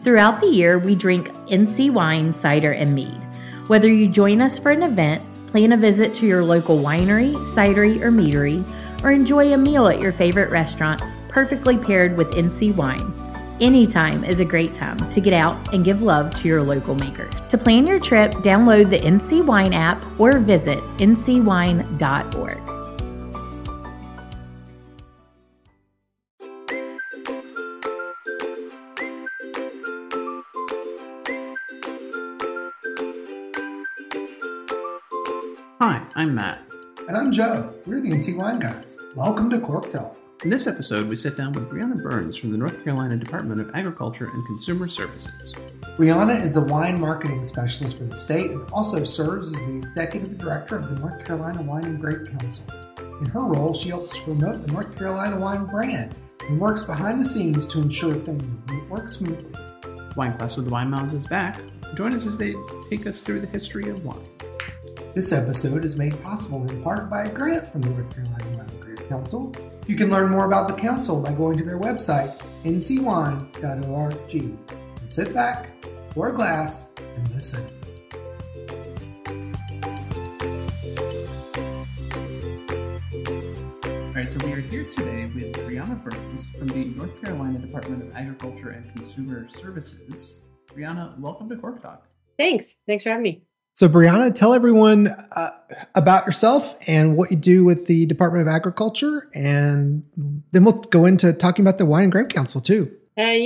Throughout the year, we drink NC wine, cider, and mead. Whether you join us for an event, plan a visit to your local winery, cidery, or meadery, or enjoy a meal at your favorite restaurant, perfectly paired with NC wine. Anytime is a great time to get out and give love to your local maker. To plan your trip, download the NC Wine app or visit ncwine.org. Hi, I'm Matt. And I'm Joe. We're the NC Wine Guys. Welcome to Cork Talk. In this episode, we sit down with Brianna Burns from the North Carolina Department of Agriculture and Consumer Services. Brianna is the wine marketing specialist for the state and also serves as the executive director of the North Carolina Wine and Grape Council. In her role, she helps to promote the North Carolina wine brand and works behind the scenes to ensure things work smoothly. Wine Class with the Wine Mouths is back. Join us as they take us through the history of wine. This episode is made possible in part by a grant from the North Carolina Wine and Grape Council. You can learn more about the council by going to their website, ncwine.org. So sit back, pour a glass, and listen. All right, so we are here today with Brianna Burns from the North Carolina Department of Agriculture and Consumer Services. Brianna, welcome to Cork Talk. Thanks for having me. So, Brianna, tell everyone about yourself and what you do with the Department of Agriculture, and then we'll go into talking about the Wine and Grape Council, too.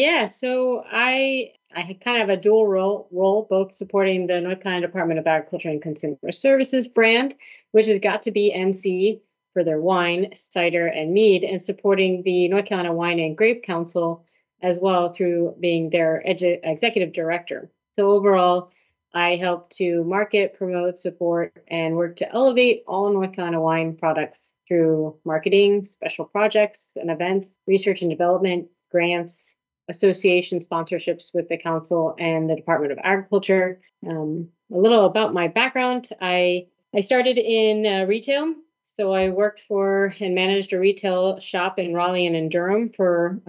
So I kind of have a dual role, both supporting the North Carolina Department of Agriculture and Consumer Services brand, which has got to be NC for their wine, cider, and mead, and supporting the North Carolina Wine and Grape Council as well through being their executive director. So overall, I help to market, promote, support, and work to elevate all North Carolina wine products through marketing, special projects and events, research and development, grants, association sponsorships with the council and the Department of Agriculture. A little about my background. I started in retail. So I worked for and managed a retail shop in Raleigh and in Durham for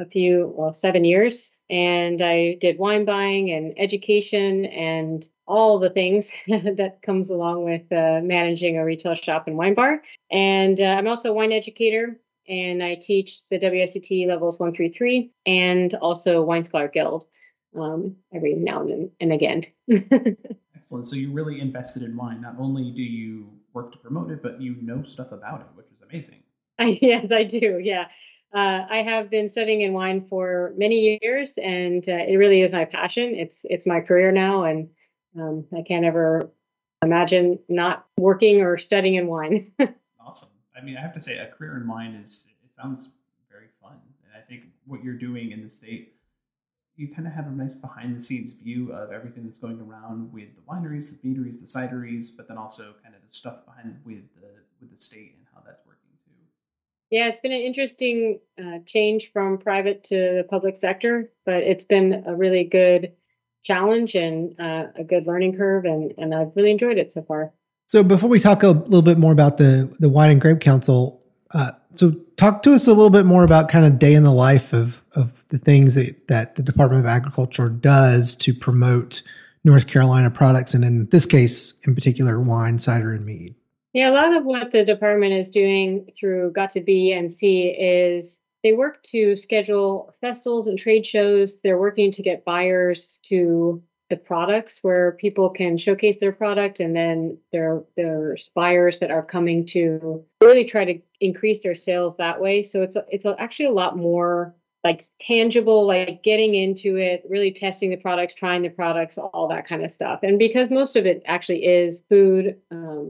7 years. And I did wine buying and education and all the things that comes along with managing a retail shop and wine bar. And I'm also a wine educator, and I teach the WSET levels 1 through 3 and also Wine Scholar Guild every now and again. Excellent. So you really invested in wine. Not only do you work to promote it, but you know stuff about it, which is amazing. Yes, I do. Yeah. I have been studying in wine for many years, and it really is my passion. It's my career now, and I can't ever imagine not working or studying in wine. Awesome. I mean, I have to say, a career in wine it sounds very fun. And I think what you're doing in the state, you kind of have a nice behind the scenes view of everything that's going around with the wineries, the meaderies, the cideries, but then also kind of the stuff behind with the state and how that's working too. Yeah, it's been an interesting change from private to the public sector, but it's been a really good challenge and a good learning curve, and I've really enjoyed it so far. So before we talk a little bit more about the Wine and Grape Council, so talk to us a little bit more about kind of day in the life of the things that the Department of Agriculture does to promote North Carolina products, and in this case, in particular, wine, cider, and mead. Yeah, a lot of what the department is doing through Got to Be NC is they work to schedule festivals and trade shows. They're working to get buyers to the products where people can showcase their product, and then there's buyers that are coming to really try to increase their sales that way. So it's actually a lot more like tangible, like getting into it, really testing the products, trying the products, all that kind of stuff. And because most of it actually is food,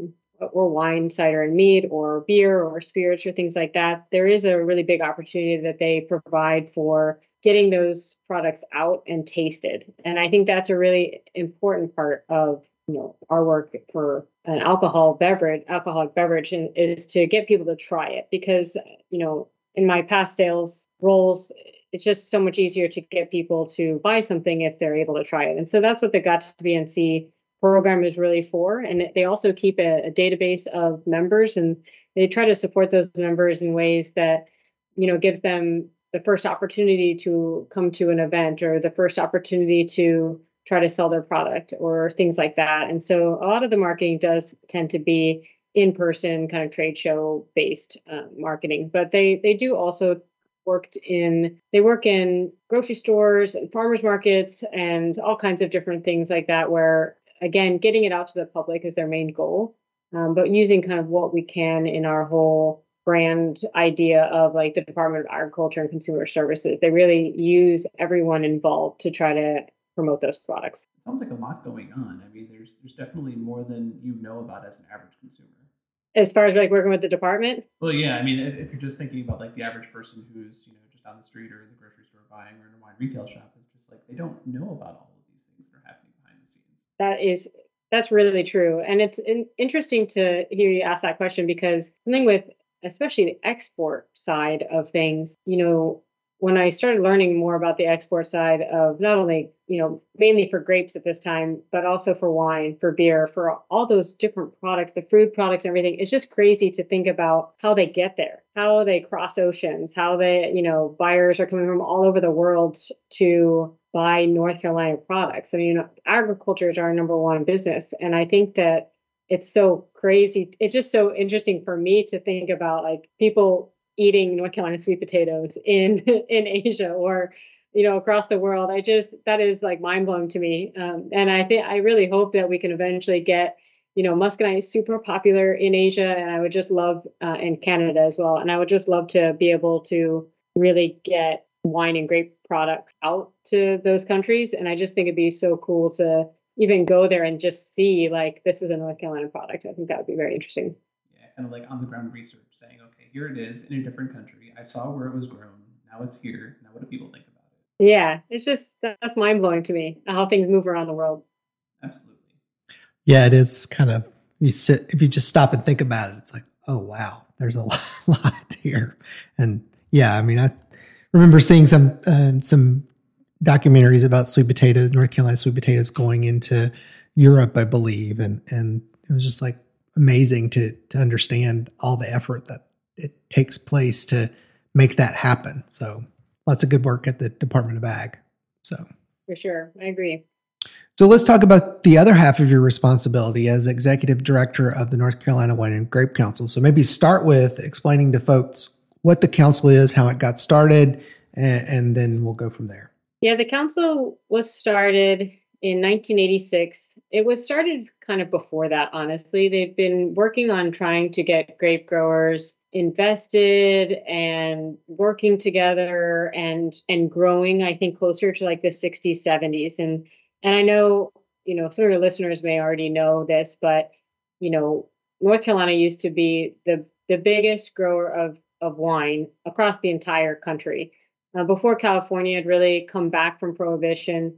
or wine, cider, and mead, or beer, or spirits, or things like that, there is a really big opportunity that they provide for getting those products out and tasted. And I think that's a really important part of our work for an alcoholic beverage is to get people to try it, because in my past sales roles, it's just so much easier to get people to buy something if they're able to try it. And so that's what the Got to Be NC program is really for. And they also keep a database of members, and they try to support those members in ways that, gives them the first opportunity to come to an event or the first opportunity to try to sell their product or things like that. And so a lot of the marketing does tend to be in-person kind of trade show based marketing, but they do also work in grocery stores and farmers markets and all kinds of different things like that, where again, getting it out to the public is their main goal, but using kind of what we can in our whole brand idea of like the Department of Agriculture and Consumer Services. They really use everyone involved to try to promote those products. It sounds like a lot going on. I mean, there's definitely more than you know about as an average consumer. As far as like working with the department? Well, yeah. I mean, if you're just thinking about like the average person who's, just on the street or in the grocery store buying or in a wine retail shop, it's just like they don't know about all of these things that are happening behind the scenes. That's really true. And it's interesting to hear you ask that question, because something with especially the export side of things, when I started learning more about the export side of not only, mainly for grapes at this time, but also for wine, for beer, for all those different products, the food products, everything, it's just crazy to think about how they get there, how they cross oceans, how they, buyers are coming from all over the world to buy North Carolina products. I mean, agriculture is our number one business. And I think that it's so crazy. It's just so interesting for me to think about like people eating North Carolina sweet potatoes in Asia or, across the world. That is like mind blowing to me. And I really hope that we can eventually get, muscadine is super popular in Asia, and I would just love, in Canada as well. And I would just love to be able to really get wine and grape products out to those countries. And I just think it'd be so cool to even go there and just see like, this is a North Carolina product. I think that would be very interesting. Yeah, kind of like on the ground research saying, okay, here it is in a different country. I saw where it was grown. Now it's here. Now what do people think about it? Yeah, that's mind blowing to me, how things move around the world. Absolutely. Yeah, it is kind of, if you just stop and think about it, it's like, oh, wow, there's a lot here. And yeah, I mean, I remember seeing some documentaries about sweet potatoes, North Carolina sweet potatoes going into Europe, I believe. And it was just like amazing to understand all the effort that it takes place to make that happen. So lots of good work at the Department of Ag. So for sure. I agree. So let's talk about the other half of your responsibility as executive director of the North Carolina Wine and Grape Council. So maybe start with explaining to folks what the council is, how it got started, and then we'll go from there. Yeah, the council was started in 1986. It was started kind of before that, honestly. They've been working on trying to get grape growers invested and working together and growing, I think, closer to like the 60s, 70s. And I know, some of your listeners may already know this, but, North Carolina used to be the biggest grower of wine across the entire country. Before California had really come back from Prohibition,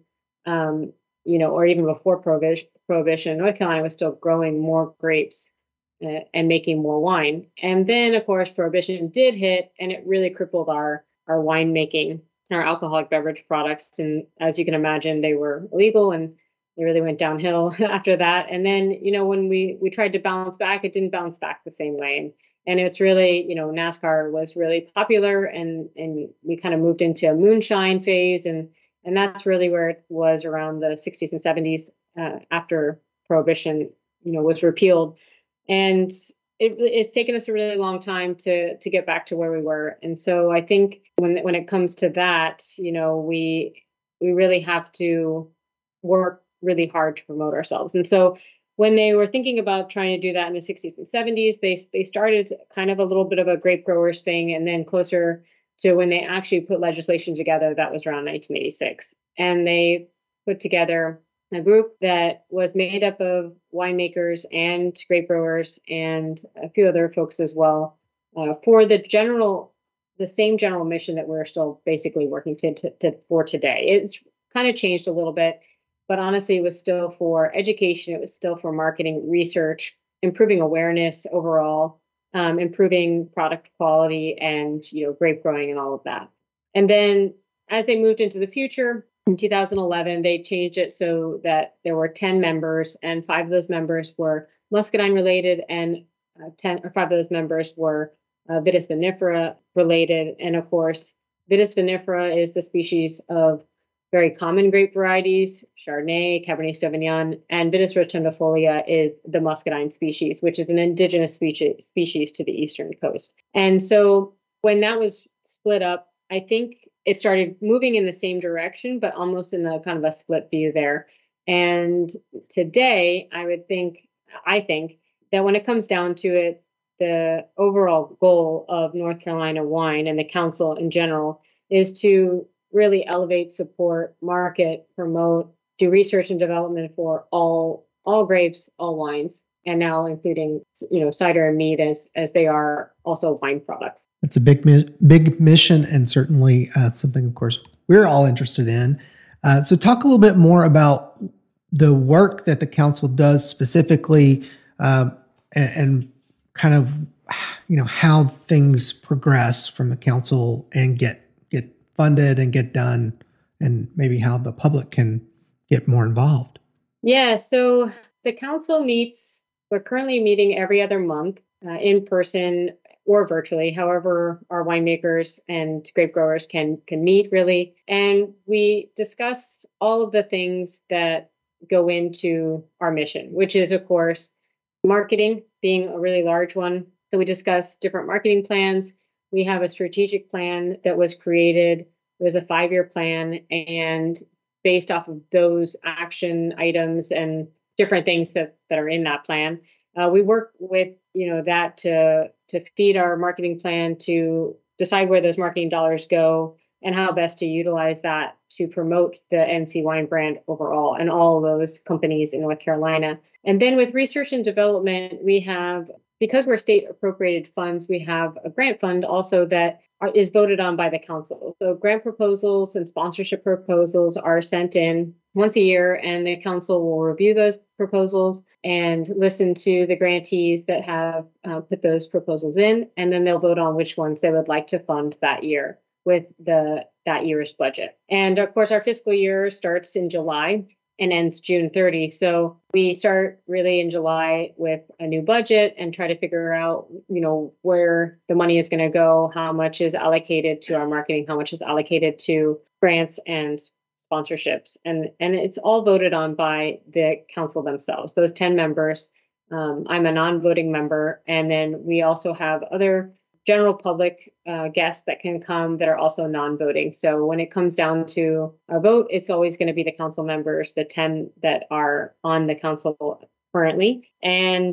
or even before Prohibition, North Carolina was still growing more grapes and making more wine. And then, of course, Prohibition did hit, and it really crippled our winemaking, our alcoholic beverage products. And as you can imagine, they were illegal, and they really went downhill after that. And then, when we tried to bounce back, it didn't bounce back the same way. And it's really, NASCAR was really popular, and we kind of moved into a moonshine phase. And that's really where it was around the 60s and 70s after Prohibition, was repealed. And it's taken us a really long time to get back to where we were. And so I think when it comes to that, we really have to work really hard to promote ourselves. And so when they were thinking about trying to do that in the 60s and 70s, they started kind of a little bit of a grape growers thing. And then closer to when they actually put legislation together, that was around 1986. And they put together a group that was made up of winemakers and grape growers and a few other folks as well for the same general mission that we're still basically working for today. It's kind of changed a little bit, but honestly, it was still for education. It was still for marketing, research, improving awareness overall, improving product quality, and grape growing and all of that. And then as they moved into the future, in 2011, they changed it so that there were 10 members, and 5 of those members were muscadine related, and 5 of those members were vitis vinifera related. And of course, Vitis vinifera is the species of very common grape varieties, Chardonnay, Cabernet Sauvignon, and Vitis rotundifolia is the muscadine species, which is an indigenous species to the eastern coast. And so when that was split up, I think it started moving in the same direction, but almost in a kind of a split view there. And today, I think that when it comes down to it, the overall goal of North Carolina Wine and the council in general is to really elevate, support, market, promote, do research and development for all grapes, all wines, and now including cider and mead as they are also wine products. It's a big mission, and certainly something, of course, we're all interested in. So talk a little bit more about the work that the council does specifically, and kind of how things progress from the council and get funded and get done, and maybe how the public can get more involved. Yeah, so the council meets. We're currently meeting every other month in person or virtually, however our winemakers and grape growers can meet, really. And we discuss all of the things that go into our mission, which is, of course, marketing being a really large one. So we discuss different marketing plans. We have a strategic plan that was created. It was a 5-year plan, and based off of those action items and different things that are in that plan, we work with that to feed our marketing plan, to decide where those marketing dollars go and how best to utilize that to promote the NC Wine brand overall and all of those companies in North Carolina. And then with research and development, we have, because we're state appropriated funds, we have a grant fund also that is voted on by the council. So grant proposals and sponsorship proposals are sent in once a year, and the council will review those proposals and listen to the grantees that have put those proposals in, and then they'll vote on which ones they would like to fund that year with that year's budget. And of course, our fiscal year starts in July and ends June 30. So we start really in July with a new budget and try to figure out, where the money is going to go, how much is allocated to our marketing, how much is allocated to grants and sponsorships. And it's all voted on by the council themselves, those 10 members. I'm a non-voting member. And then we also have other general public guests that can come that are also non-voting. So when it comes down to a vote, it's always going to be the council members, the 10 that are on the council currently. And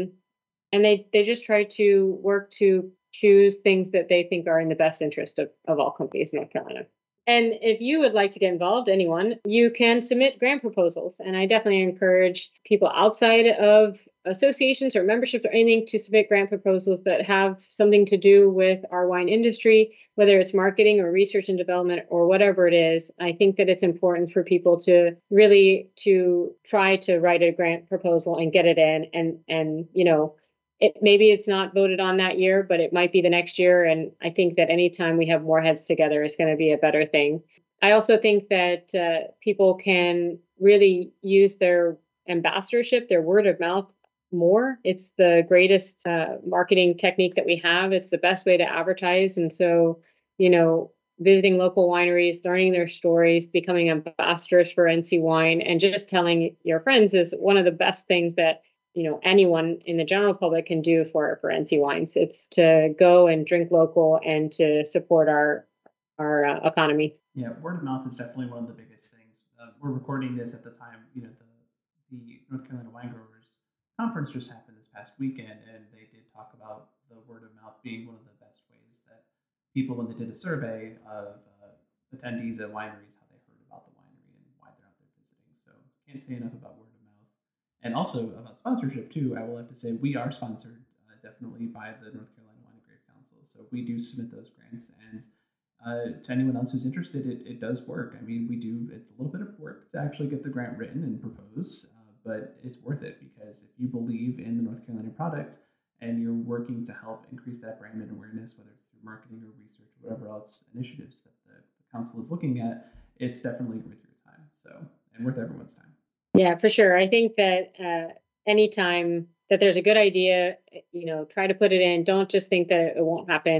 they just try to work to choose things that they think are in the best interest of all companies in North Carolina. And if you would like to get involved, anyone, you can submit grant proposals. And I definitely encourage people outside of associations or memberships or anything to submit grant proposals that have something to do with our wine industry, whether it's marketing or research and development or whatever it is. I think that it's important for people to really to try to write a grant proposal and get it in. And maybe it's not voted on that year, but it might be the next year. And I think that anytime we have more heads together is going to be a better thing. I also think that people can really use their ambassadorship, their word of mouth more. It's the greatest marketing technique that we have. It's the best way to advertise. And so, visiting local wineries, learning their stories, becoming ambassadors for NC Wine, and just telling your friends is one of the best things that anyone in the general public can do for NC Wines. It's to go and drink local and to support our economy. Yeah, word of mouth is definitely one of the biggest things. We're recording this at the time, the North Carolina Wine Growers Conference just happened this past weekend, and they did talk about the word of mouth being one of the best ways that people, when they did a survey of attendees at wineries, how they heard about the winery and why they're out there visiting. So can't say enough about word of mouth. And also about sponsorship, too. I will have to say we are sponsored definitely by the North Carolina Wine and Grape Council. So we do submit those grants. And to anyone else who's interested, it does work. I mean, it's a little bit of work to actually get the grant written and propose, but it's worth it because if you believe in the North Carolina product and you're working to help increase that brand and awareness, whether it's through marketing or research or whatever else initiatives that the council is looking at, it's definitely worth your time. So, and worth everyone's time. Yeah, for sure. I think that anytime that there's a good idea, try to put it in. Don't just think that it won't happen.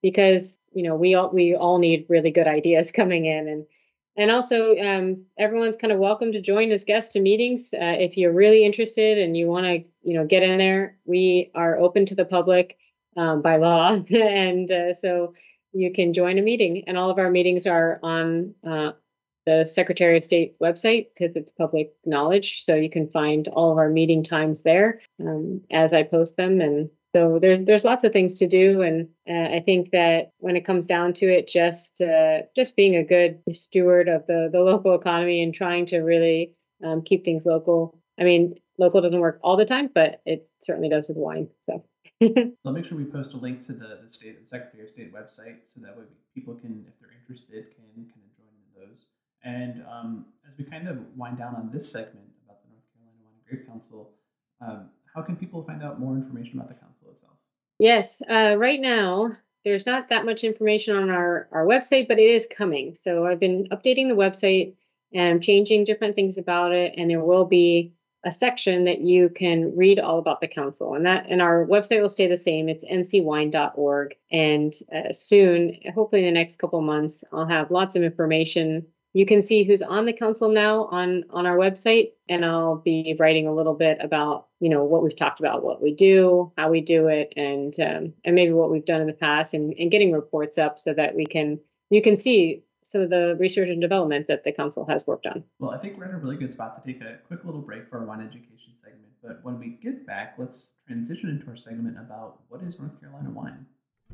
because, we all need really good ideas coming in. And also, everyone's kind of welcome to join as guests to meetings. If you're really interested and you want to, get in there, we are open to the public by law. And so you can join a meeting. And all of our meetings are on the Secretary of State website because it's public knowledge. So you can find all of our meeting times there as I post them. And so there's lots of things to do. And I think that when it comes down to it, just being a good steward of the local economy and trying to really keep things local. I mean, local doesn't work all the time, but it certainly does with wine. So I'll make sure we post a link to the Secretary of State website so that way people can, if they're interested, can kind of join in those. And as we kind of wind down on this segment about the North Carolina Wine and Grape Council, how can people find out more information about the council itself? Yes, right now there's not that much information on our website, but it is coming. So I've been updating the website and I'm changing different things about it, and there will be a section that you can read all about the council, and our website will stay the same. It's ncwine.org, and soon, hopefully in the next couple months, I'll have lots of information. You can see who's on the council now on our website, and I'll be writing a little bit about what we've talked about, what we do, how we do it, and maybe what we've done in the past, and getting reports up so that you can see some of the research and development that the council has worked on. Well, I think we're in a really good spot to take a quick little break for our wine education segment. But when we get back, let's transition into our segment about what is North Carolina wine.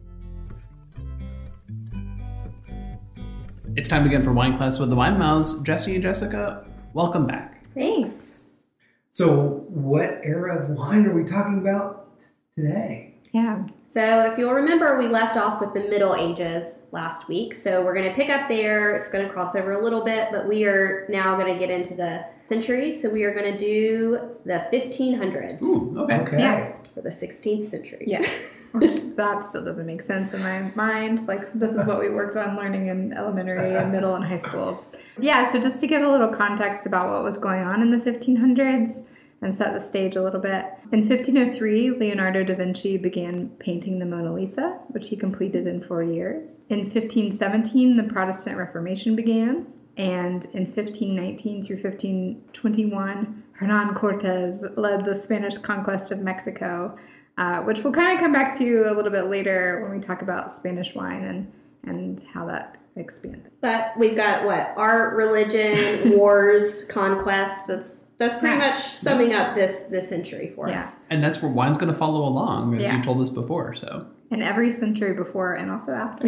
It's time again for Wine Class with the Wine Mouths. Jesse and Jessica, welcome back. Thanks. So what era of wine are we talking about today? Yeah. So if you'll remember, we left off with the Middle Ages last week. So we're going to pick up there. It's going to cross over a little bit, but we are now going to get into the centuries. So we are going to do the 1500s. Ooh, okay. Yeah, for the 16th century. Yeah. Which that still doesn't make sense in my mind. Like, this is what we worked on learning in elementary and middle and high school. Yeah, so just to give a little context about what was going on in the 1500s and set the stage a little bit. In 1503, Leonardo da Vinci began painting the Mona Lisa, which he completed in 4 years. In 1517, the Protestant Reformation began. And in 1519 through 1521, Hernan Cortez led the Spanish conquest of Mexico, which we'll kind of come back to a little bit later when we talk about Spanish wine and how that expanded. But we've got art, religion, wars, conquest. That's pretty much summing up this century for us. And that's where wine's going to follow along, as you told us before. So. And every century before and also after.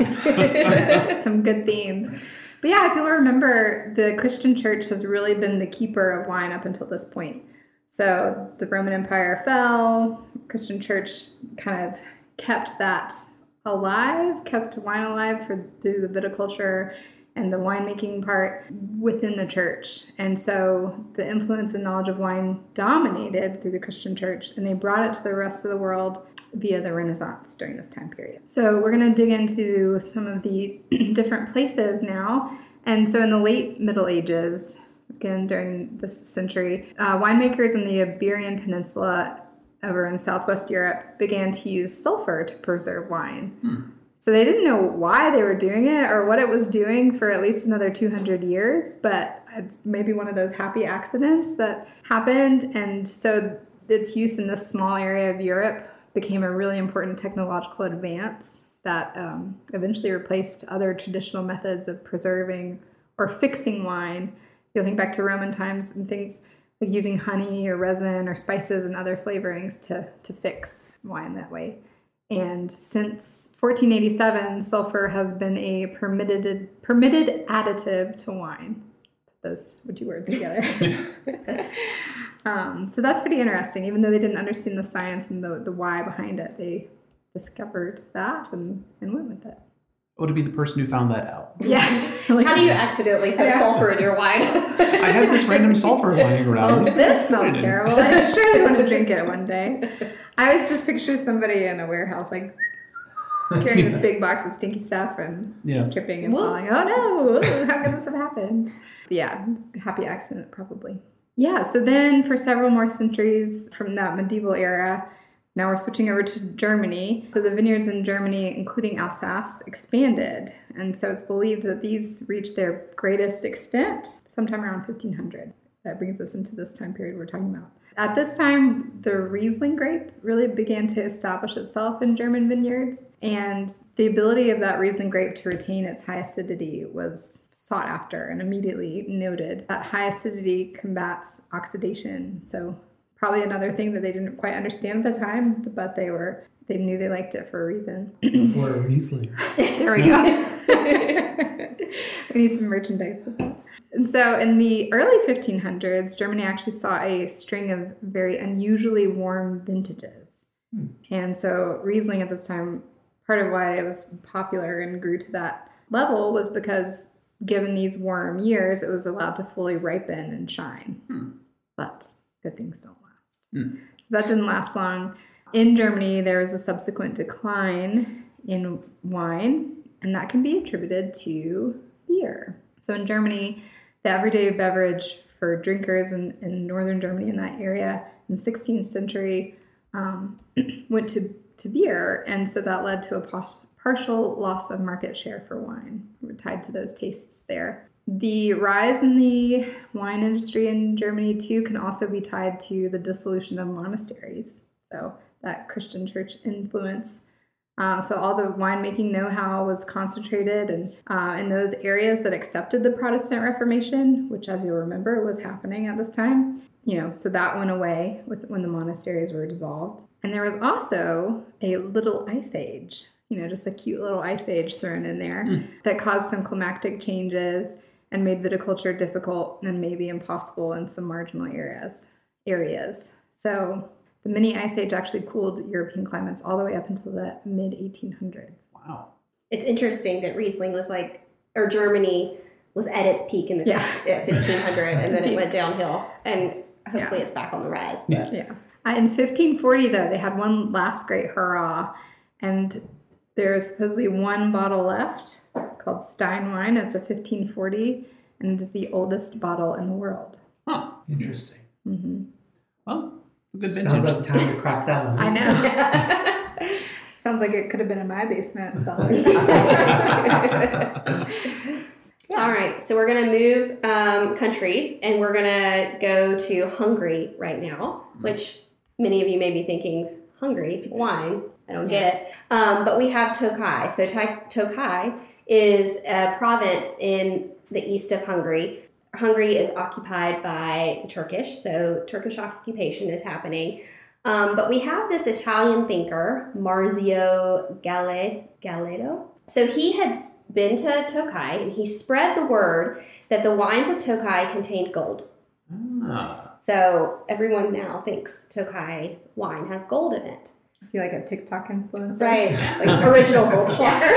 So some good themes. But yeah, if you'll remember, the Christian church has really been the keeper of wine up until this point. So the Roman Empire fell, Christian church kind of kept that alive, kept wine alive through the viticulture and the winemaking part within the church. And so the influence and knowledge of wine dominated through the Christian church, and they brought it to the rest of the world via the Renaissance during this time period. So we're going to dig into some of the different places now. And so in the late Middle Ages, again during this century, winemakers in the Iberian Peninsula over in Southwest Europe began to use sulfur to preserve wine. So they didn't know why they were doing it or what it was doing for at least another 200 years, but it's maybe one of those happy accidents that happened. And so its use in this small area of Europe became a really important technological advance that eventually replaced other traditional methods of preserving or fixing wine. You'll think back to Roman times and things like using honey or resin or spices and other flavorings to fix wine that way. And since 1487, sulfur has been a permitted additive to wine. Put those two words together. So that's pretty interesting. Even though they didn't understand the science and the why behind it, they discovered that and went with it. Would it be the person who found that out? Yeah. How do you accidentally put sulfur in your wine? I have this random sulfur lying around. Oh, this smells terrible. I surely want to drink it one day. I always just picture somebody in a warehouse like carrying this big box of stinky stuff and tripping and falling. Oh no, how could this have happened? But yeah, happy accident probably. Yeah, so then for several more centuries from that medieval era, Now we're switching over to Germany. So the vineyards in Germany, including Alsace, expanded. And so it's believed that these reached their greatest extent sometime around 1500. That brings us into this time period we're talking about. At this time, the Riesling grape really began to establish itself in German vineyards. And the ability of that Riesling grape to retain its high acidity was sought after and immediately noted. That high acidity combats oxidation. So probably another thing that they didn't quite understand at the time, but they knew they liked it for a reason. For a Riesling. There we go. We need some merchandise with that. And so in the early 1500s, Germany actually saw a string of very unusually warm vintages. And so Riesling at this time, part of why it was popular and grew to that level was because given these warm years, it was allowed to fully ripen and shine. But good things don't last. So that didn't last long. In Germany, there was a subsequent decline in wine, and that can be attributed to beer. So in Germany, the everyday beverage for drinkers in northern Germany in that area in the 16th century went to beer, and so that led to a partial loss of market share for wine. We're tied to those tastes there. The rise in the wine industry in Germany, too, can also be tied to the dissolution of monasteries. So that Christian church influence. So all the winemaking know-how was concentrated in those areas that accepted the Protestant Reformation, which, as you'll remember, was happening at this time. So that went away when the monasteries were dissolved. And there was also a little ice age, just a cute little ice age thrown in there that caused some climatic changes and made viticulture difficult and maybe impossible in some marginal areas. So the mini ice age actually cooled European climates all the way up until the mid-1800s. Wow. It's interesting that Riesling was Germany was at its peak in the at 1500, and then it went downhill, and hopefully it's back on the rise. But. Yeah. In 1540, though, they had one last great hurrah, and there's supposedly one bottle left called Steinwein. It's a 1540, and it is the oldest bottle in the world. Huh. Interesting. Mm-hmm. Well, good vintage. Sounds like time to crack that one. I know. Sounds like it could have been in my basement cellar. All right, so we're going to move countries, and we're going to go to Hungary right now, which many of you may be thinking, Hungary, wine, I don't get it. But we have Tokaj. So Tokaj is a province in the east of Hungary. Hungary is occupied by the Turkish, so Turkish occupation is happening. But we have this Italian thinker, Marzio Galedo. So he had been to Tokaj, and he spread the word that the wines of Tokaj contained gold. So everyone now thinks Tokaj's wine has gold in it. Is he like a TikTok influencer? Right, like original Goldschlager.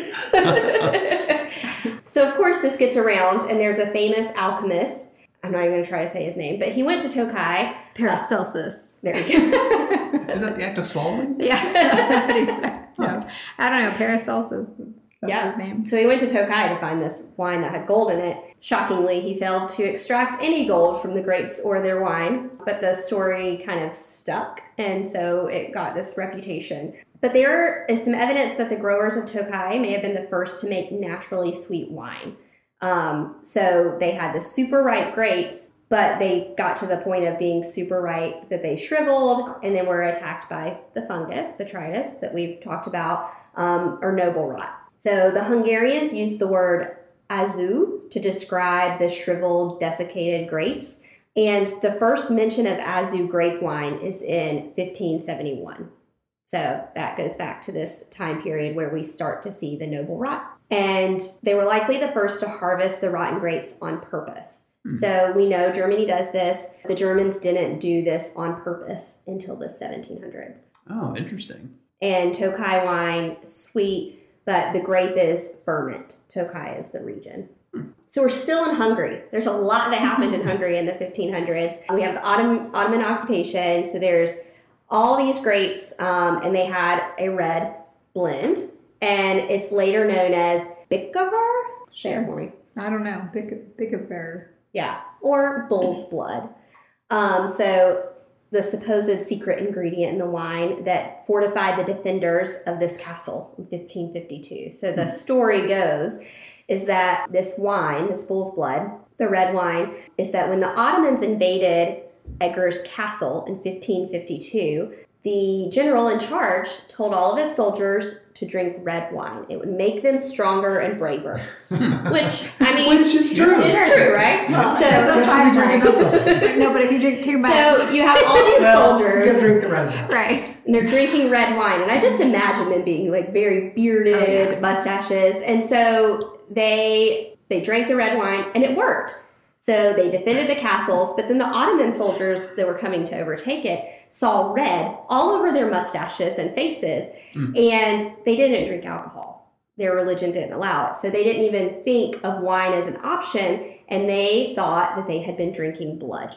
So of course this gets around, and there's a famous alchemist. I'm not even going to try to say his name, but he went to Tokaj. Paracelsus. There you go. Is that the act of swallowing? Yeah. Exactly. No, I don't know. Paracelsus. That's his name. So he went to Tokaj to find this wine that had gold in it. Shockingly, he failed to extract any gold from the grapes or their wine, but the story kind of stuck, and so it got this reputation. But there is some evidence that the growers of Tokaj may have been the first to make naturally sweet wine. So they had the super ripe grapes, but they got to the point of being super ripe that they shriveled and then were attacked by the fungus, botrytis, that we've talked about, or noble rot. So the Hungarians used the word azu to describe the shriveled, desiccated grapes. And the first mention of azu grape wine is in 1571. So that goes back to this time period where we start to see the noble rot. And they were likely the first to harvest the rotten grapes on purpose. So we know Germany does this. The Germans didn't do this on purpose until the 1700s. Oh, interesting. And Tokaj wine, sweet, but the grape is ferment. Tokaj is the region. So we're still in Hungary. There's a lot that happened in Hungary in the 1500s. We have the Ottoman occupation. So there's all these grapes, and they had a red blend. And it's later known as Bikavar. Say it for me. I don't know. Bikavar. Yeah, or bull's blood. So the supposed secret ingredient in the wine that fortified the defenders of this castle in 1552. So the story goes is that this wine, this bull's blood, the red wine, is that when the Ottomans invaded Edgar's castle in 1552, the general in charge told all of his soldiers to drink red wine. It would make them stronger and braver. Which, I mean, Which is true. It's true, right? Well, So, Especially drinking alcohol. No, but if you drink too much, so you have all these You gotta soldiers, drink the red wine. right? and they're drinking red wine. And I just imagine them being like very bearded, mustaches. And so they drank the red wine, and it worked. So they defended the castles, but then the Ottoman soldiers that were coming to overtake it saw red all over their mustaches and faces, and they didn't drink alcohol. Their religion didn't allow it. So they didn't even think of wine as an option, and they thought that they had been drinking blood.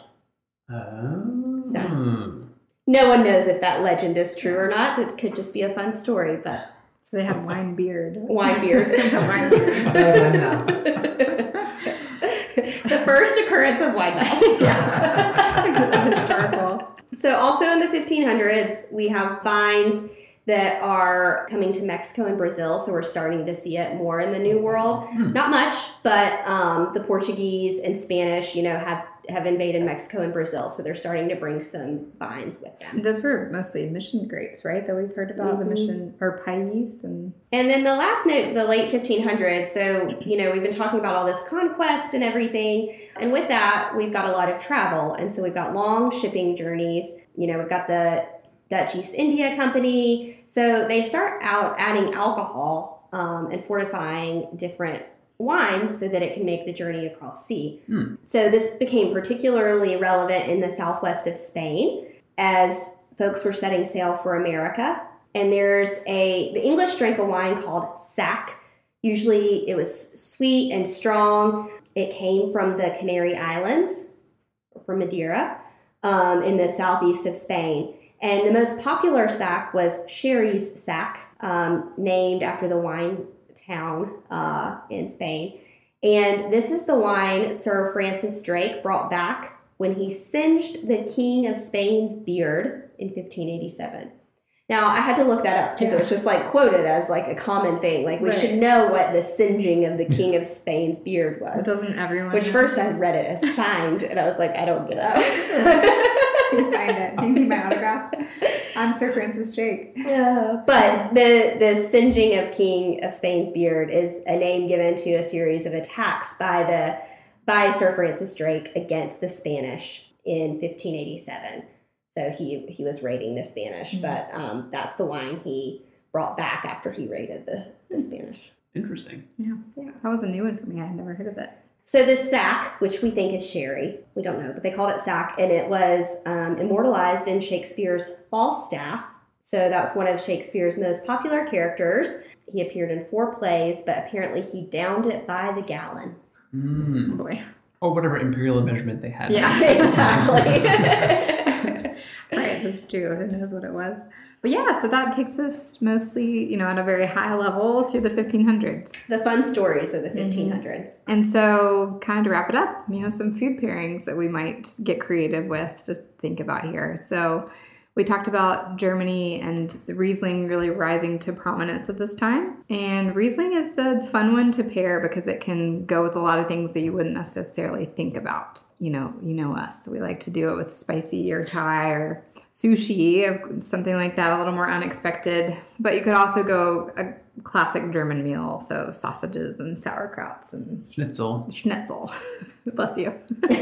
So no one knows if that legend is true or not. It could just be a fun story, but So they had wine beard. wine beard. Wine beard. The first occurrence of wine bath. Historical. So also in the 1500s, we have vines that are coming to Mexico and Brazil. So we're starting to see it more in the New World. Not much, but the Portuguese and Spanish, have invaded Mexico and Brazil. So they're starting to bring some vines with them. Those were mostly mission grapes, right? That we've heard about, the mission, or Pais. And then the last note, the late 1500s. So, we've been talking about all this conquest and everything. And with that, we've got a lot of travel. And so we've got long shipping journeys. We've got the Dutch East India Company. So they start out adding alcohol and fortifying different wines so that it can make the journey across sea. So this became particularly relevant in the southwest of Spain as folks were setting sail for America. And the English drank a wine called sack. Usually it was sweet and strong. It came from the Canary Islands, from Madeira, in the southeast of Spain. And the most popular sack was Sherry's sack, named after the wine town in Spain. And this is the wine Sir Francis Drake brought back when he singed the King of Spain's beard in 1587. Now, I had to look that up because it was just quoted as a common thing. We should know what the singeing of the King of Spain's beard was. doesn't everyone? Which first I read it as signed, and I was like, I don't get it. Who signed it? Do you need my autograph? I'm Sir Francis Drake. But the singeing of King of Spain's beard is a name given to a series of attacks by Sir Francis Drake against the Spanish in 1587. So he was raiding the Spanish, but that's the wine he brought back after he raided the Spanish. Interesting. Yeah, that was a new one for me. I had never heard of it. So this sack, which we think is sherry, we don't know, but they called it sack, and it was immortalized in Shakespeare's Falstaff. So that's one of Shakespeare's most popular characters. He appeared in 4 plays, but apparently he downed it by the gallon. Oh boy. Or whatever imperial measurement they had. Yeah, exactly. Right, that's true. Who knows what it was? But yeah, so that takes us mostly, at a very high level through the 1500s. The fun stories of the 1500s. And so kind of to wrap it up, some food pairings that we might get creative with to think about here. So we talked about Germany and the Riesling really rising to prominence at this time. And Riesling is a fun one to pair because it can go with a lot of things that you wouldn't necessarily think about. You know us. We like to do it with spicy or Thai or sushi, something like that, a little more unexpected. But you could also go a classic German meal, so sausages and sauerkrauts and Schnitzel. Bless you.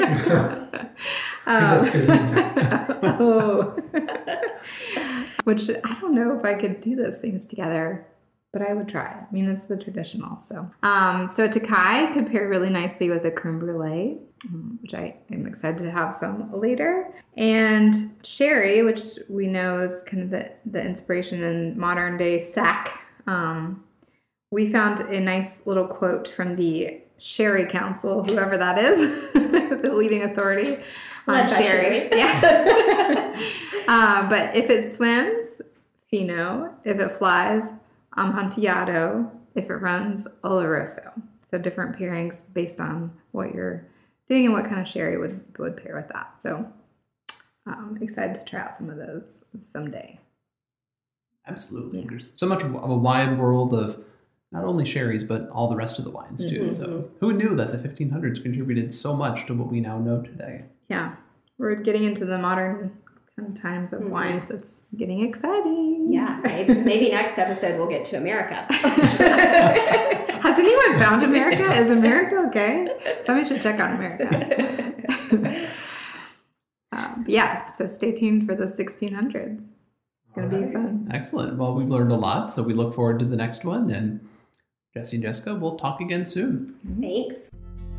That's cuisine time. Oh. Which I don't know if I could do those things together, but I would try. It's the traditional. So a Takai could pair really nicely with a creme brulee, which I am excited to have some later. And sherry, which we know is kind of the inspiration in modern day sack. We found a nice little quote from the Sherry Council, whoever that is, the leading authority on sherry. Yeah. But if it swims, fino. If it flies, amontillado. If it runs, oloroso. So different pairings based on what you're doing and what kind of sherry would pair with that. So Excited to try out some of those someday. Absolutely. There's so much of a wide world of not only sherries, but all the rest of the wines too. So who knew that the 1500s contributed so much to what we now know today? Yeah. We're getting into the modern kind of times of wines. It's getting exciting. Yeah. Maybe next episode we'll get to America. Has anyone found America? Is America okay? Somebody should check on America. Yeah, so stay tuned for the 1600s. It's going to be fun. Excellent. Well, we've learned a lot, so we look forward to the next one. And Jesse and Jessica, we'll talk again soon. Thanks.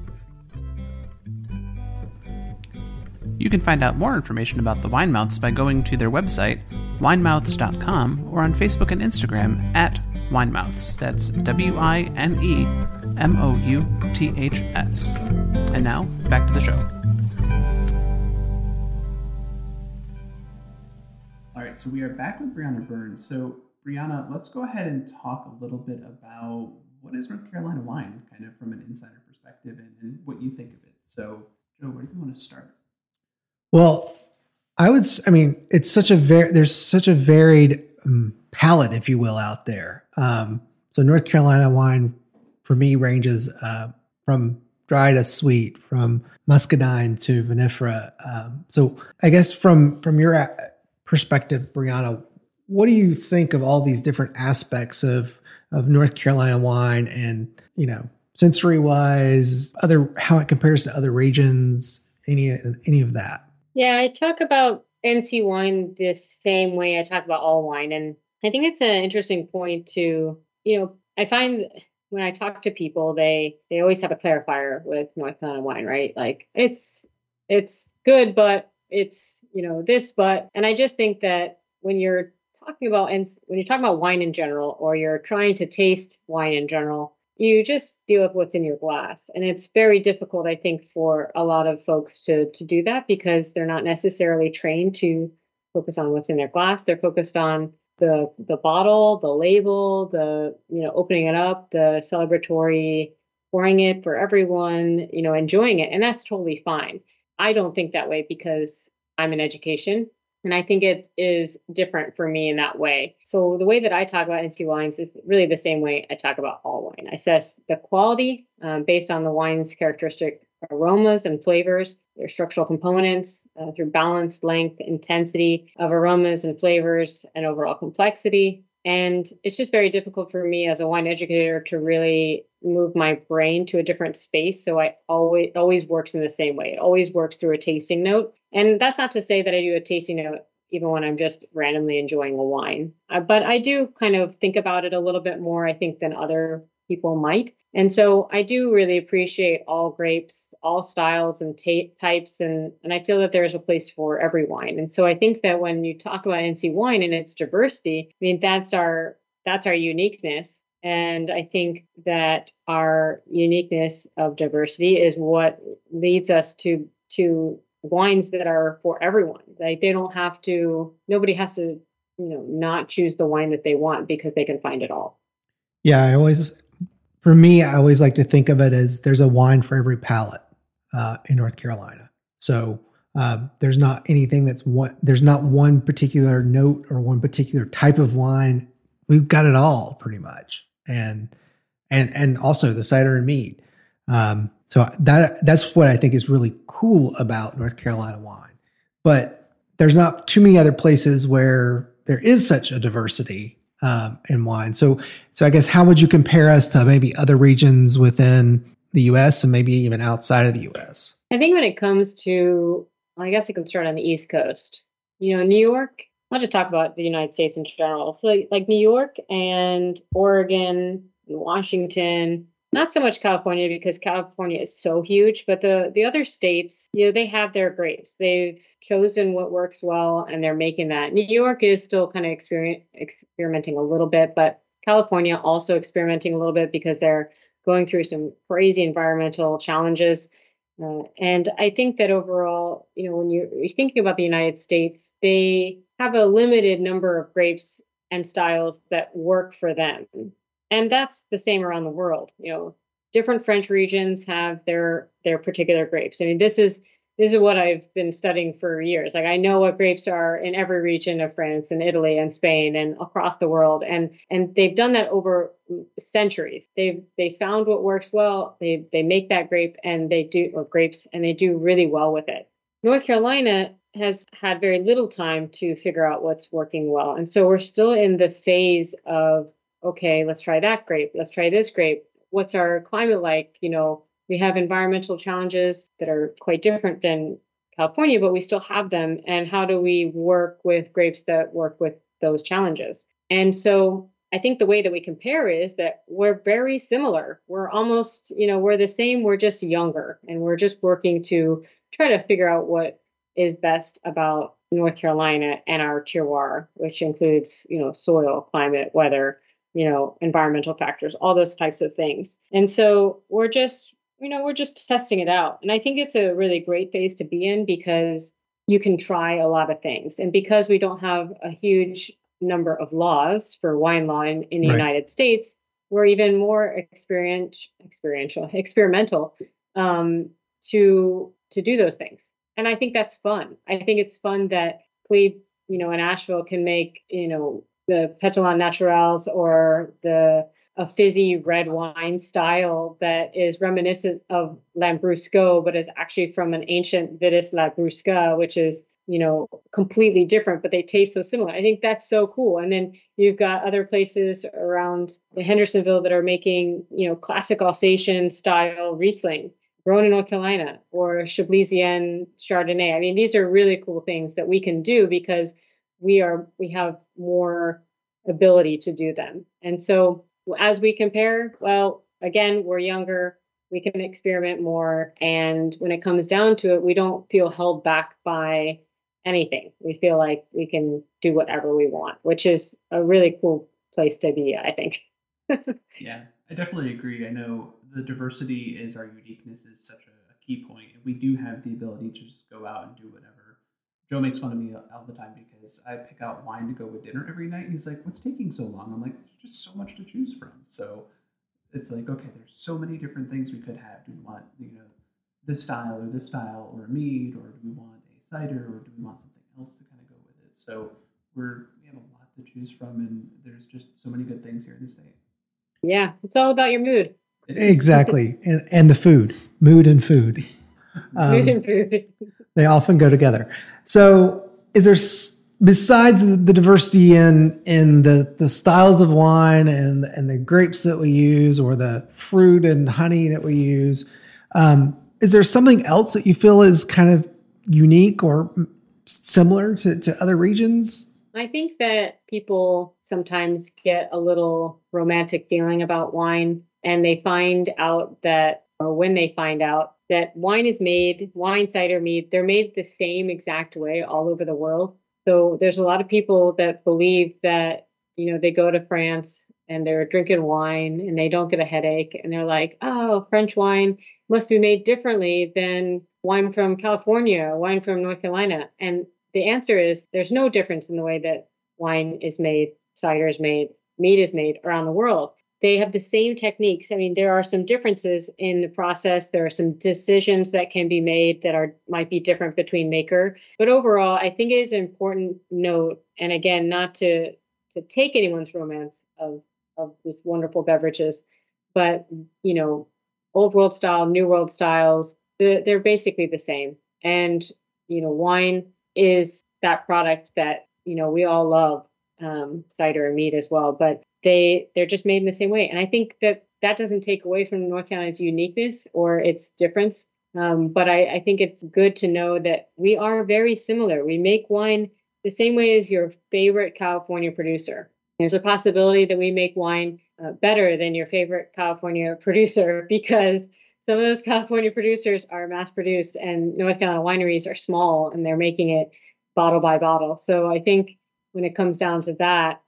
You can find out more information about the Winemouths by going to their website, winemouths.com, or on Facebook and Instagram at Winemouths. That's WINEMOUTHS. And now, back to the show. All right, so we are back with Brianna Burns. So, Brianna, let's go ahead and talk a little bit about what is North Carolina wine, kind of from an insider perspective, and what you think of it. So, Joe, where do you want to start? Well, it's such a there's such a varied palette, if you will, out there. So North Carolina wine for me ranges from dry to sweet, from muscadine to vinifera. So I guess from your perspective, Brianna, what do you think of all these different aspects of North Carolina wine, and sensory wise, how it compares to other regions, any of that? Yeah, I talk about NC wine the same way I talk about all wine. And I think it's an interesting point to, I find when I talk to people, they always have a clarifier with North Carolina wine, right? Like it's good, but it's, this, but, and I just think that when you're talking about wine in general, or you're trying to taste wine in general, you just deal with what's in your glass. And it's very difficult, I think, for a lot of folks to do that, because they're not necessarily trained to focus on what's in their glass. They're focused on the bottle, the label, the, opening it up, the celebratory, pouring it for everyone, enjoying it. And that's totally fine. I don't think that way because I'm in education. And I think it is different for me in that way. So the way that I talk about NC wines is really the same way I talk about all wine. I assess the quality based on the wine's characteristic aromas and flavors, their structural components, through balance, length, intensity of aromas and flavors, and overall complexity. And it's just very difficult for me as a wine educator to really move my brain to a different space. So it always works in the same way. It always works through a tasting note. And that's not to say that I do a tasting note even when I'm just randomly enjoying a wine. But I do kind of think about it a little bit more, I think, than other people might. And so I do really appreciate all grapes, all styles and types. And I feel that there's a place for every wine. And so I think that when you talk about NC wine and its diversity, that's our uniqueness. And I think that our uniqueness of diversity is what leads us to wines that are for everyone. Like nobody has to, not choose the wine that they want because they can find it all. Yeah, I always like to think of it as there's a wine for every palate in North Carolina. So there's not anything there's not one particular note or one particular type of wine. We've got it all pretty much. And also the cider and mead. So that's what I think is really cool about North Carolina wine. But there's not too many other places where there is such a diversity in wine. So I guess how would you compare us to maybe other regions within the U.S. and maybe even outside of the U.S.? I think when it comes to, I guess I can start on the East Coast. New York, I'll just talk about the United States in general. So like New York and Oregon and Washington, not so much California because California is so huge, but the other states, they have their grapes. They've chosen what works well and they're making that. New York is still kind of experimenting a little bit, but California also experimenting a little bit because they're going through some crazy environmental challenges. And I think that overall, when you're thinking about the United States, they have a limited number of grapes and styles that work for them. And that's the same around the world. Different French regions have their particular grapes. This is this is what I've been studying for years. Like I know what grapes are in every region of France and Italy and Spain and across the world. And they've done that over centuries. They found what works well. They make that grape and they do or grapes and they do really well with it. North Carolina has had very little time to figure out what's working well. And so we're still in the phase of, okay, let's try that grape. Let's try this grape. What's our climate like? We have environmental challenges that are quite different than California, but we still have them. And how do we work with grapes that work with those challenges? And so I think the way that we compare is that we're very similar. We're almost, we're the same. We're just younger. And we're just working to try to figure out what is best about North Carolina and our terroir, which includes, soil, climate, weather, environmental factors, all those types of things. And so we're just testing it out. And I think it's a really great phase to be in because you can try a lot of things. And because we don't have a huge number of laws for wine law in the Right. United States, we're even more experimental to do those things. And I think that's fun. I think it's fun that we, in Asheville can make, the Pétillant Naturels or a fizzy red wine style that is reminiscent of Lambrusco, but is actually from an ancient Vitis Labrusca, which is, completely different, but they taste so similar. I think that's so cool. And then you've got other places around Hendersonville that are making, classic Alsatian style Riesling grown in North Carolina or Chablisian Chardonnay. I mean, these are really cool things that we can do because we have more ability to do them. And so as we compare, well, again, we're younger, we can experiment more. And when it comes down to it, we don't feel held back by anything. We feel like we can do whatever we want, which is a really cool place to be, I think. Yeah, I definitely agree. I know the diversity is our uniqueness is such a key point. And we do have the ability to just go out and do whatever. Joe makes fun of me all the time because I pick out wine to go with dinner every night. And he's like, what's taking so long? I'm like, there's just so much to choose from. So it's like, okay, there's so many different things we could have. Do we want, this style or a mead, or do we want a cider, or do we want something else to kind of go with it? So we have a lot to choose from, and there's just so many good things here in the state. Yeah, it's all about your mood. Exactly. And the food, mood and food. Mood and food. They often go together. So is there, besides the diversity in the styles of wine and the grapes that we use or the fruit and honey that we use, is there something else that you feel is kind of unique or similar to other regions? I think that people sometimes get a little romantic feeling about wine, and they find out that, or when they find out that wine, cider, mead, they're made the same exact way all over the world. So there's a lot of people that believe that, they go to France and they're drinking wine and they don't get a headache. And they're like, oh, French wine must be made differently than wine from California, wine from North Carolina. And the answer is there's no difference in the way that wine is made, cider is made, mead is made around the world. They have the same techniques. I mean, there are some differences in the process. There are some decisions that can be made that might be different between maker. But overall, I think it is an important note, and again, not to take anyone's romance of these wonderful beverages, but, old world style, new world styles, they're basically the same. And, wine is that product that, we all love, cider and mead as well, but they're just made in the same way. And I think that doesn't take away from North Carolina's uniqueness or its difference. But I think it's good to know that we are very similar. We make wine the same way as your favorite California producer. There's a possibility that we make wine better than your favorite California producer because some of those California producers are mass produced and North Carolina wineries are small and they're making it bottle by bottle. So I think when it comes down to that,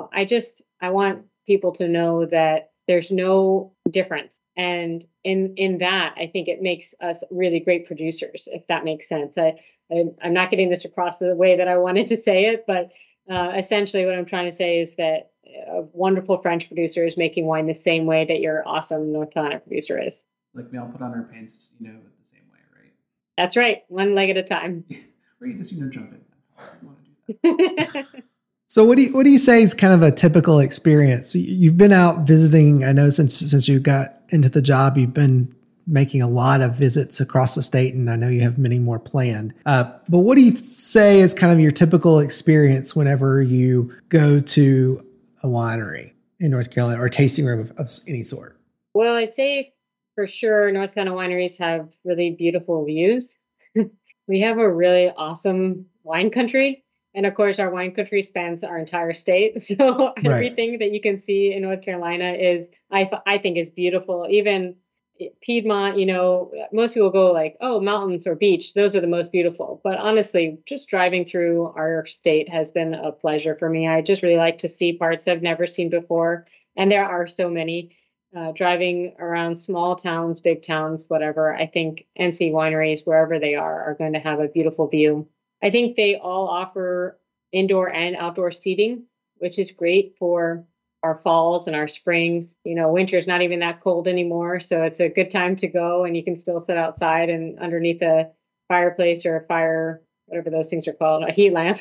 I want people to know that there's no difference. And in that, I think it makes us really great producers, if that makes sense. I'm not getting this across the way that I wanted to say it, but essentially what I'm trying to say is that a wonderful French producer is making wine the same way that your awesome North Carolina producer is. Like we all put on our pants, the same way, right? That's right. One leg at a time. Or you just, jump in. You want to do that. So what do you say is kind of a typical experience? You've been out visiting. I know since you got into the job, you've been making a lot of visits across the state, and I know you have many more planned. But what do you say is kind of your typical experience whenever you go to a winery in North Carolina or a tasting room of any sort? Well, I'd say for sure North Carolina wineries have really beautiful views. We have a really awesome wine country. And of course, our wine country spans our entire state. So everything that you can see in North Carolina I think is beautiful. Even Piedmont, most people go like, oh, mountains or beach. Those are the most beautiful. But honestly, just driving through our state has been a pleasure for me. I just really like to see parts I've never seen before. And there are so many. Driving around small towns, big towns, whatever, I think NC wineries, wherever they are going to have a beautiful view. I think they all offer indoor and outdoor seating, which is great for our falls and our springs. Winter's not even that cold anymore, so it's a good time to go, and you can still sit outside and underneath a fireplace or a fire, whatever those things are called, a heat lamp,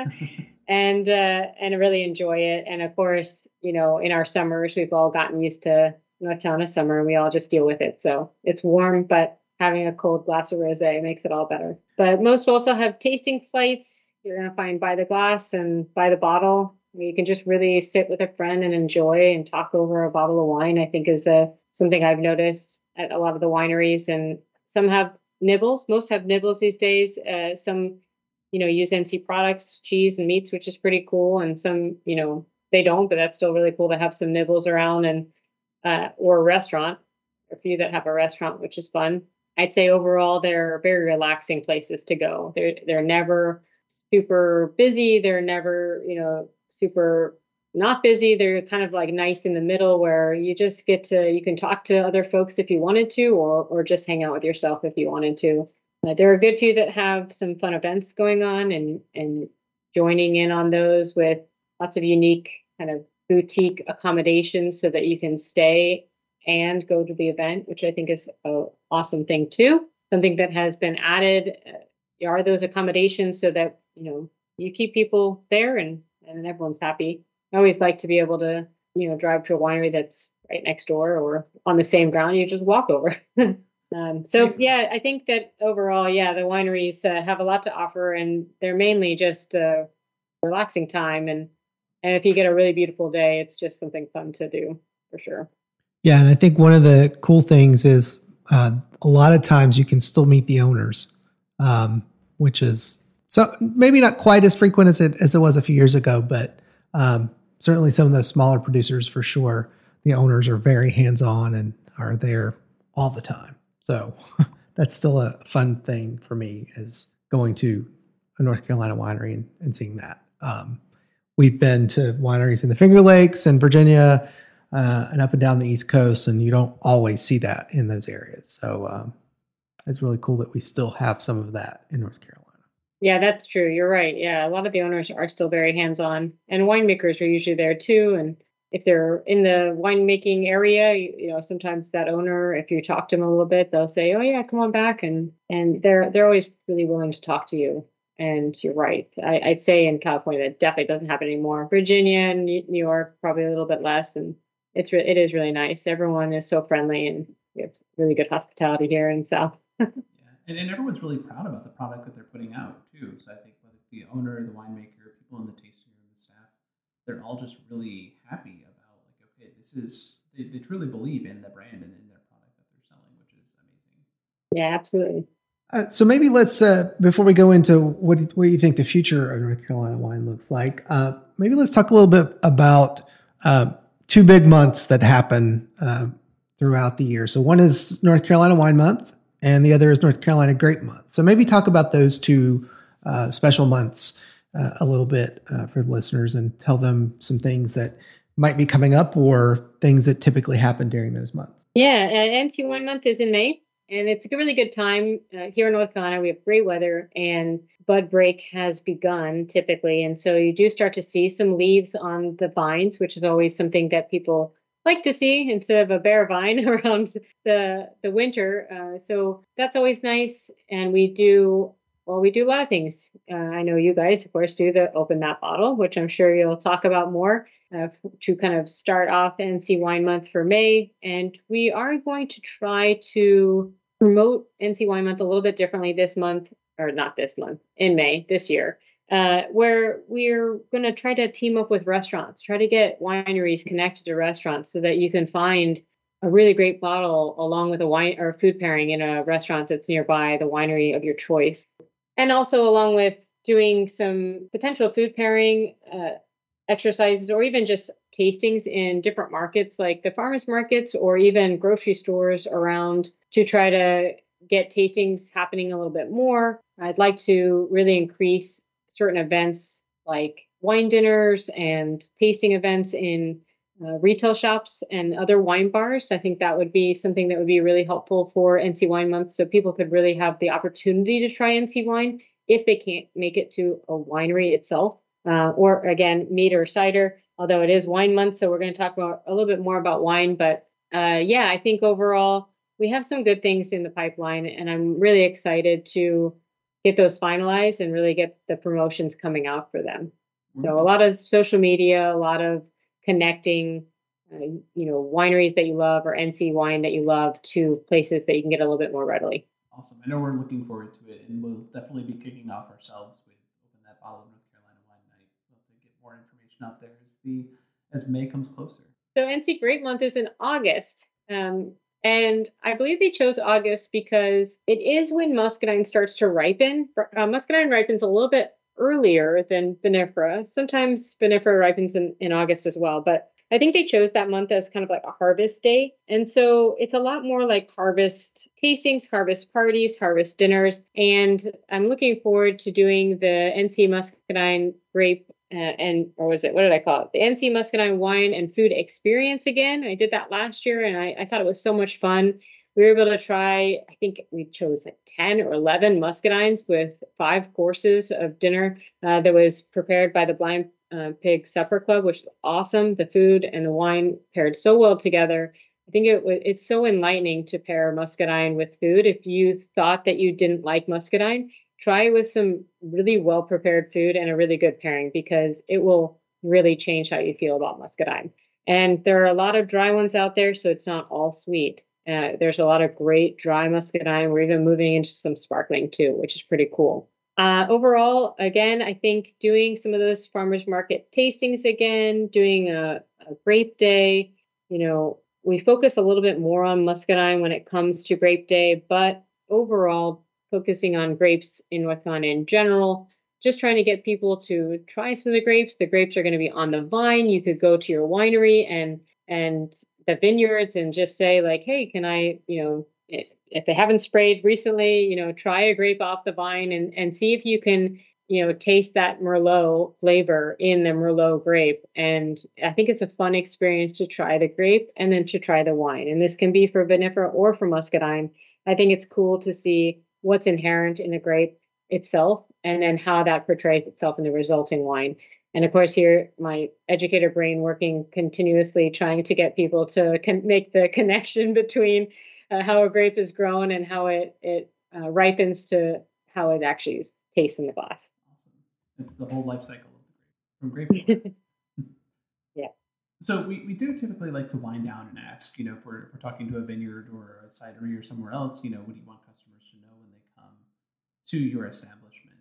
and really enjoy it. And of course, in our summers, we've all gotten used to North Carolina summer, and we all just deal with it. So it's warm, but having a cold glass of rosé makes it all better. But most also have tasting flights. You're going to find by the glass and by the bottle, where you can just really sit with a friend and enjoy and talk over a bottle of wine, I think is something I've noticed at a lot of the wineries. And some have nibbles. Most have nibbles these days. Some, use NC products, cheese and meats, which is pretty cool. And some, they don't, but that's still really cool to have some nibbles around or a restaurant. A few that have a restaurant, which is fun. I'd say overall, they're very relaxing places to go. They're never super busy. They're never, super not busy. They're kind of like nice in the middle where you just you can talk to other folks if you wanted to, or just hang out with yourself if you wanted to. There are a good few that have some fun events going on and joining in on those with lots of unique kind of boutique accommodations so that you can stay and go to the event, which I think is an awesome thing too. Something that has been added are those accommodations so that, you keep people there and everyone's happy. I always like to be able to, drive to a winery that's right next door or on the same ground. You just walk over. I think that overall, the wineries have a lot to offer, and they're mainly just relaxing time. And if you get a really beautiful day, it's just something fun to do for sure. Yeah, and I think one of the cool things is a lot of times you can still meet the owners, which is so maybe not quite as frequent as it was a few years ago, but certainly some of the smaller producers for sure. The owners are very hands-on and are there all the time. So that's still a fun thing for me, is going to a North Carolina winery and seeing that. We've been to wineries in the Finger Lakes and Virginia, and up and down the East Coast, and you don't always see that in those areas. So it's really cool that we still have some of that in North Carolina. Yeah, that's true. You're right. Yeah, a lot of the owners are still very hands-on, and winemakers are usually there too. And if they're in the winemaking area, sometimes that owner, if you talk to them a little bit, they'll say, "Oh yeah, come on back," and they're always really willing to talk to you. And you're right. I'd say in California that definitely doesn't happen anymore. Virginia and New York probably a little bit less, and it is really nice. Everyone is so friendly, and we have really good hospitality here in South. And everyone's really proud about the product that they're putting out too. So I think whether it's the owner, the winemaker, people in the tasting room, the staff, they're all just really happy about they truly believe in the brand and in their product that they're selling, which is amazing. Yeah, absolutely. So maybe let's before we go into what you think the future of North Carolina wine looks like, maybe let's talk a little bit about two big months that happen throughout the year. So one is North Carolina Wine Month, and the other is North Carolina Grape Month. So maybe talk about those two special months a little bit for the listeners, and tell them some things that might be coming up or things that typically happen during those months. Yeah, NC Wine Month is in May, and it's a really good time. Here in North Carolina, we have great weather, and bud break has begun typically. And so you do start to see some leaves on the vines, which is always something that people like to see instead of a bare vine around the winter. So that's always nice. And we do a lot of things. I know you guys, of course, do the Open That Bottle, which I'm sure you'll talk about more to kind of start off NC Wine Month for May. And we are going to try to promote NC Wine Month a little bit differently this month, or not this month, in May this year. Where we're going to try to team up with restaurants, try to get wineries connected to restaurants so that you can find a really great bottle along with a wine or food pairing in a restaurant that's nearby the winery of your choice. And also along with doing some potential food pairing exercises or even just tastings in different markets like the farmers markets or even grocery stores around to try to get tastings happening a little bit more. I'd like to really increase certain events like wine dinners and tasting events in retail shops and other wine bars. I think that would be something that would be really helpful for NC Wine Month so people could really have the opportunity to try NC wine if they can't make it to a winery itself or again, mead or cider, although it is wine month. So we're going to talk about a little bit more about wine. But yeah, I think overall we have some good things in the pipeline and I'm really excited to get those finalized and really get the promotions coming out for them. So a lot of social media, a lot of connecting, wineries that you love or NC wine that you love to places that you can get a little bit more readily. Awesome. I know we're looking forward to it, and we'll definitely be kicking off ourselves with Open That Bottle of North Carolina Wine Night. We'll have to get more information out there as May comes closer. So NC Grape Month is in August. And I believe they chose August because it is when muscadine starts to ripen. Muscadine ripens a little bit earlier than vinifera. Sometimes vinifera ripens in August as well, but I think they chose that month as kind of like a harvest day. And so it's a lot more like harvest tastings, harvest parties, harvest dinners. And I'm looking forward to doing the NC Muscadine Grape what did I call it? The NC Muscadine Wine and Food Experience again. I did that last year and I thought it was so much fun. We were able to try, I think we chose like 10 or 11 muscadines with 5 courses of dinner that was prepared by the Blind Pig Supper Club, which was awesome. The food and the wine paired so well together. I think it's so enlightening to pair muscadine with food. If you thought that you didn't like muscadine, try with some really well-prepared food and a really good pairing because it will really change how you feel about muscadine. And there are a lot of dry ones out there, so it's not all sweet. There's a lot of great dry muscadine. We're even moving into some sparkling too, which is pretty cool. Overall, again, I think doing some of those farmers market tastings again, doing a grape day, we focus a little bit more on muscadine when it comes to grape day, but overall, focusing on grapes in North Carolina in general, just trying to get people to try some of the grapes. The grapes are going to be on the vine. You could go to your winery and the vineyards and just say like, hey, can I, if they haven't sprayed recently, try a grape off the vine and see if you can, taste that Merlot flavor in the Merlot grape. And I think it's a fun experience to try the grape and then to try the wine. And this can be for vinifera or for muscadine. I think it's cool to see what's inherent in the grape itself and then how that portrays itself in the resulting wine. And of course, here, my educator brain working continuously, trying to get people to make the connection between how a grape is grown and how it ripens to how it actually tastes in the glass. Awesome. It's the whole life cycle of the grape, from grape. Yeah. So we do typically like to wind down and ask, if we're talking to a vineyard or a cidery or somewhere else, what do you want customers to know when they come to your establishment?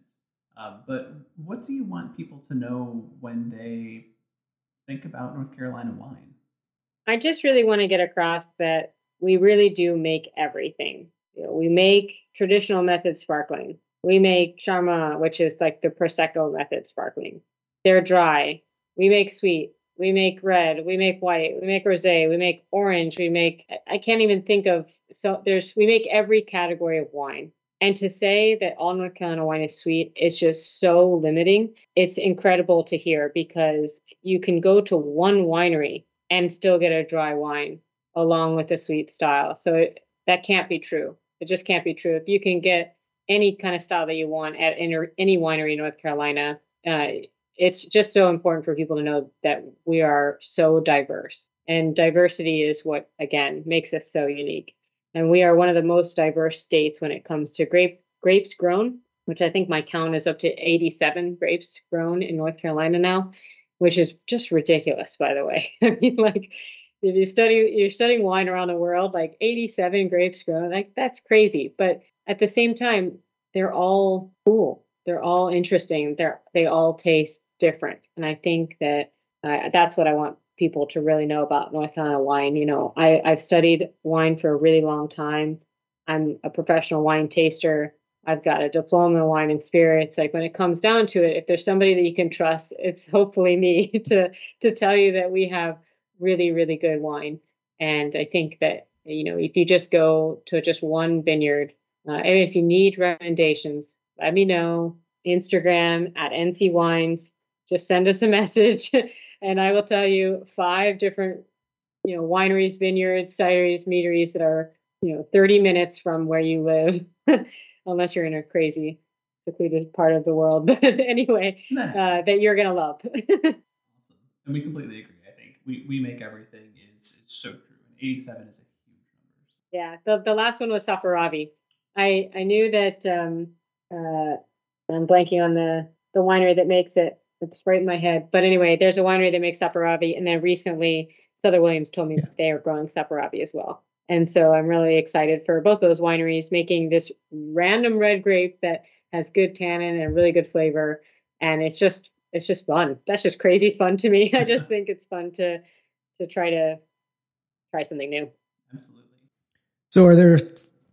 But what do you want people to know when they think about North Carolina wine? I just really want to get across that we really do make everything. We make traditional method sparkling. We make Charmat, which is like the Prosecco method sparkling. They're dry. We make sweet. We make red. We make white. We make rosé. We make orange. I can't even think of, we make every category of wine. And to say that all North Carolina wine is sweet is just so limiting. It's incredible to hear because you can go to one winery and still get a dry wine along with a sweet style. So that can't be true. It just can't be true. If you can get any kind of style that you want at any winery in North Carolina, it's just so important for people to know that we are so diverse. And diversity is what, again, makes us so unique. And we are one of the most diverse states when it comes to grapes grown, which I think my count is up to 87 grapes grown in North Carolina now, which is just ridiculous, by the way. I mean, like, if you're studying wine around the world, like 87 grapes grown, like that's crazy. But at the same time, they're all cool. They're all interesting. They all taste different. And I think that that's what I want people to really know about North Carolina wine. You know, I've studied wine for a really long time. I'm a professional wine taster. I've got a diploma in wine and spirits. Like, when it comes down to it, if there's somebody that you can trust, it's hopefully me to tell you that we have really, really good wine. And I think that, you know, if you just go to just one vineyard, and if you need recommendations, let me know. Instagram at NC Wines. Just send us a message, and I will tell you 5 different, you know, wineries, vineyards, cideries, meaderies that are, you know, 30 minutes from where you live. Unless you're in a crazy, secluded part of the world. But anyway, that you're going to love. Awesome. And we completely agree. I think we make everything it's so true. And 87 is a huge number. Yeah. The last one was Saperavi. I knew that, I'm blanking on the winery that makes it. It's right in my head. But anyway, there's a winery that makes Saperavi. And then recently, Souther Williams told me that they are growing Saperavi as well. And so I'm really excited for both those wineries making this random red grape that has good tannin and really good flavor. And it's just fun. That's just crazy fun to me. I just think it's fun to try something new. Absolutely. So are there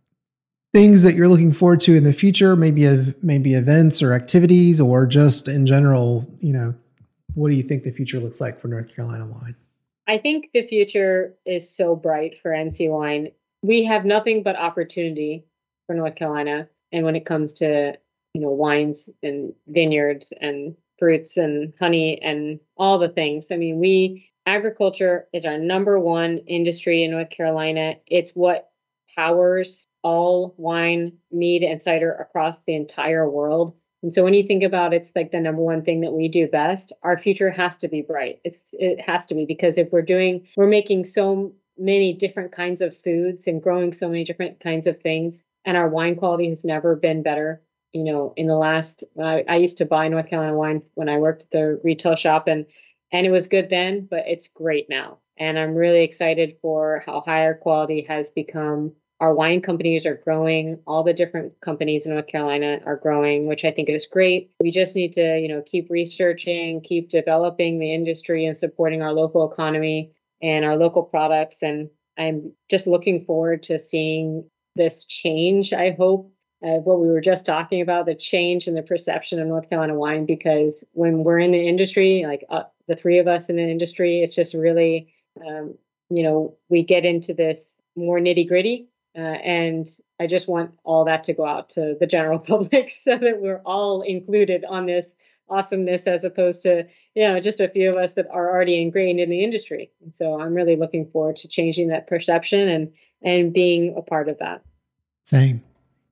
things that you're looking forward to in the future? Maybe events or activities, or just in general, you know, what do you think the future looks like for North Carolina wine? I think the future is so bright for NC Wine. We have nothing but opportunity for North Carolina. And when it comes to, you know, wines and vineyards and fruits and honey and all the things. I mean, agriculture is our number one industry in North Carolina. It's what powers all wine, mead, and cider across the entire world. And so when you think about it's like the number one thing that we do best, our future has to be bright. It has to be, because if we're making so many different kinds of foods and growing so many different kinds of things, and our wine quality has never been better. You know, in the last, I used to buy North Carolina wine when I worked at the retail shop, and it was good then, but it's great now. And I'm really excited for how higher quality has become. Our wine companies are growing. All the different companies in North Carolina are growing, which I think is great. We just need to, you know, keep researching, keep developing the industry and supporting our local economy and our local products. And I'm just looking forward to seeing this change, I hope, what we were just talking about, the change in the perception of North Carolina wine, because when we're in the industry, like the 3 of us in the industry, it's just really, you know, we get into this more nitty gritty. And I just want all that to go out to the general public so that we're all included on this awesomeness, as opposed to, you know, just a few of us that are already ingrained in the industry. And so I'm really looking forward to changing that perception and being a part of that. Same.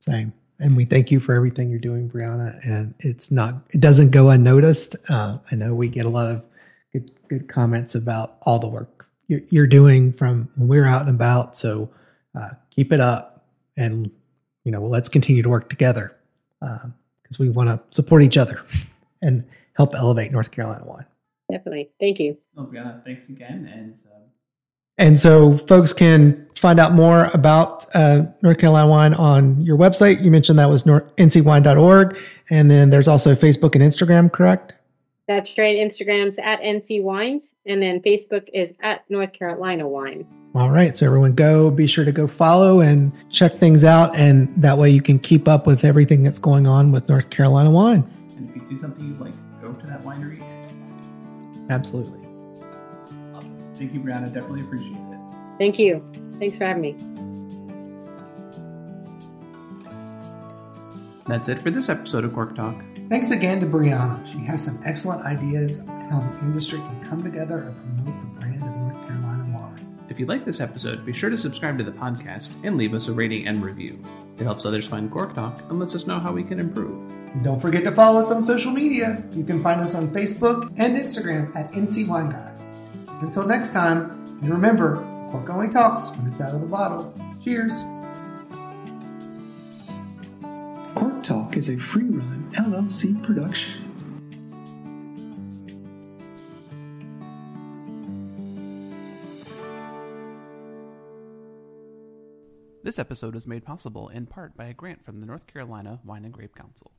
And we thank you for everything you're doing, Brianna. And it doesn't go unnoticed. I know we get a lot of good comments about all the work you're doing from when we're out and about. So keep it up, and, you know, let's continue to work together, because we want to support each other and help elevate North Carolina wine. Definitely. Thank you. Well, Brianna, thanks again. And so folks can find out more about North Carolina wine on your website. You mentioned that was ncwine.org. And then there's also Facebook and Instagram, correct? That's right. Instagram's at NC Wines, and then Facebook is at North Carolina Wine. All right. So everyone be sure to go follow and check things out. And that way you can keep up with everything that's going on with North Carolina wine. And if you see something you like, go to that winery. Absolutely. Awesome. Thank you, Brianna. Definitely appreciate it. Thank you. Thanks for having me. That's it for this episode of Cork Talk. Thanks again to Brianna. She has some excellent ideas on how the industry can come together and promote the brand of North Carolina wine. If you like this episode, be sure to subscribe to the podcast and leave us a rating and review. It helps others find Cork Talk and lets us know how we can improve. And don't forget to follow us on social media. You can find us on Facebook and Instagram at NC Wine Guys. Until next time, And remember, cork only talks when it's out of the bottle. Cheers. Cork Talk is a Free Run LLC production. This episode is made possible in part by a grant from the North Carolina Wine and Grape Council.